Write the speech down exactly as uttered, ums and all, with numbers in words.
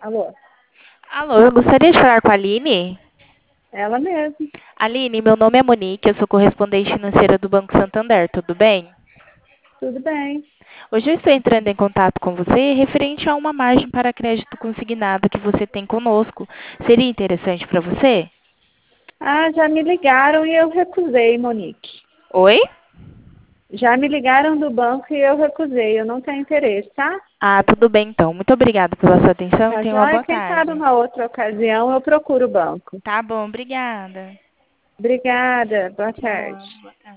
Alô? Alô, eu gostaria de falar com a Aline. Ela mesmo. Aline, meu nome é Monique, eu sou correspondente financeira do Banco Santander, tudo bem? Tudo bem. Hoje eu estou entrando em contato com você referente a uma margem para crédito consignado que você tem conosco. Seria interessante para você? Ah, já me ligaram e eu recusei, Monique. Oi? Já me ligaram do banco e eu recusei. Eu não tenho interesse, tá? Ah, tudo bem então. Muito obrigada pela sua atenção e Tá tenha uma joia? boa Quem sabe tarde. uma outra ocasião eu procuro o banco. Tá bom, obrigada. Obrigada. Boa tarde. Tchau, boa tarde.